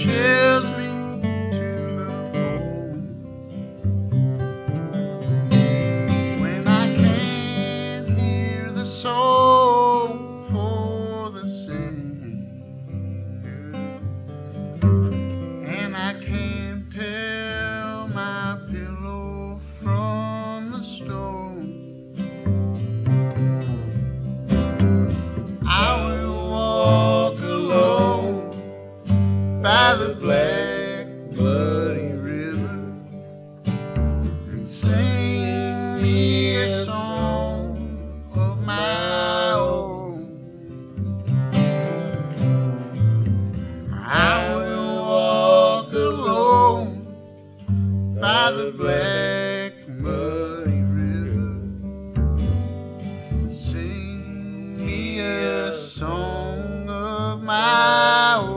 chills me to the bone. When I can't hear the soul for the singer, and I can't tell my pillow from the stone, I will walk alone by the black muddy river and sing me a song of my own. I will walk alone by the black muddy river and sing me a song of my own.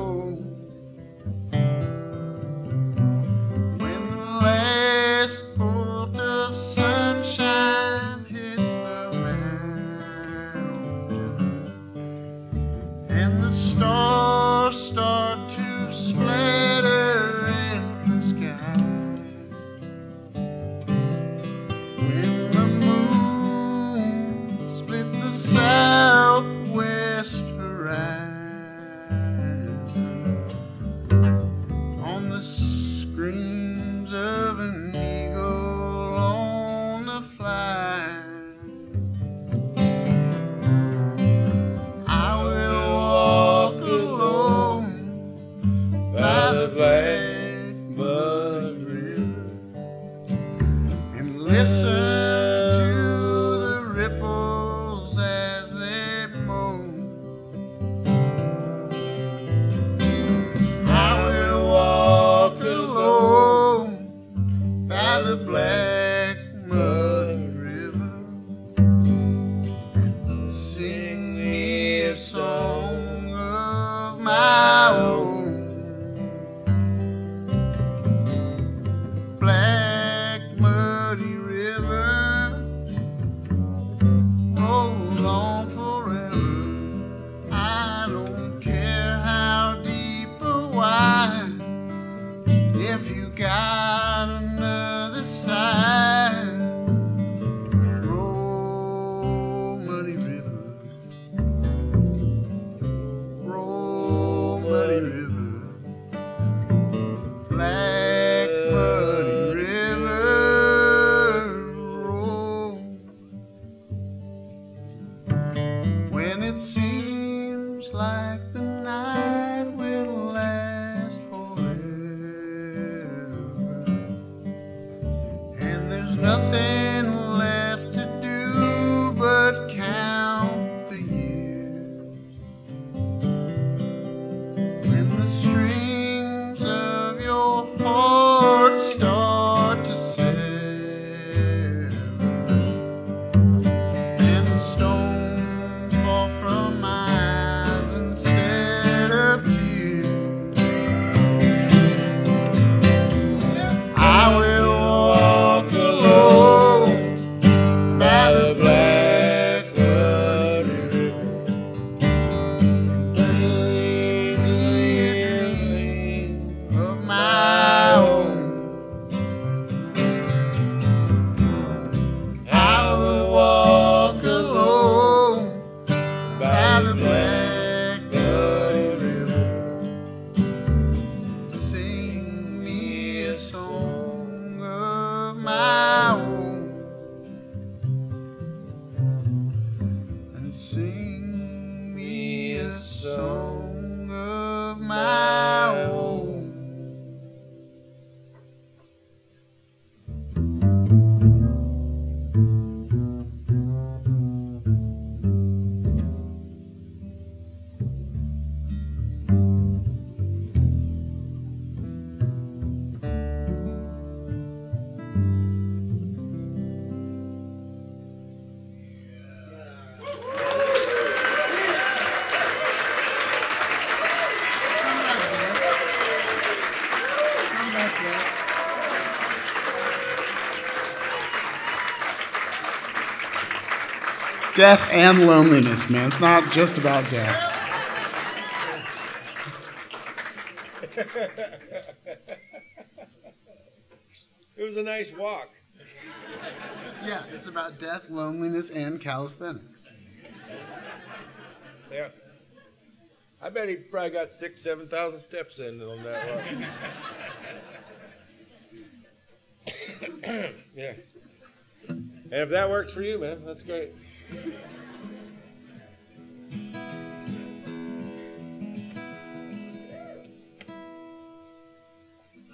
When the last bolt of sunshine hits the mountain and the stars start to splatter in the sky, when the moon splits the southwest horizon on the screams of an eagle on the fly, I will walk alone by the black mud river and listen to the ripples as they moan. I will walk alone by the black mud river and sing me a song of my own. Black muddy river, hold on forever. I don't care how deep or wide, if you got another side. Roll, muddy river, roll, muddy river, black muddy river, roll. When it seems like the night will last forever and there's nothing left to do but count the years, when the strings of your heart start to sever and the stones fall from my eyes instead of tears, I will walk alone by the black mud river and dream me a dream of my own. I will walk alone by the black muddy river, sing me a song of my own, and sing me a song of my own. Death and loneliness, man. It's not just about death. It was a nice walk. Yeah, it's about death, loneliness, and calisthenics. Yeah. I bet he probably got 7,000 steps in on that walk. Yeah. And if that works for you, man, that's great.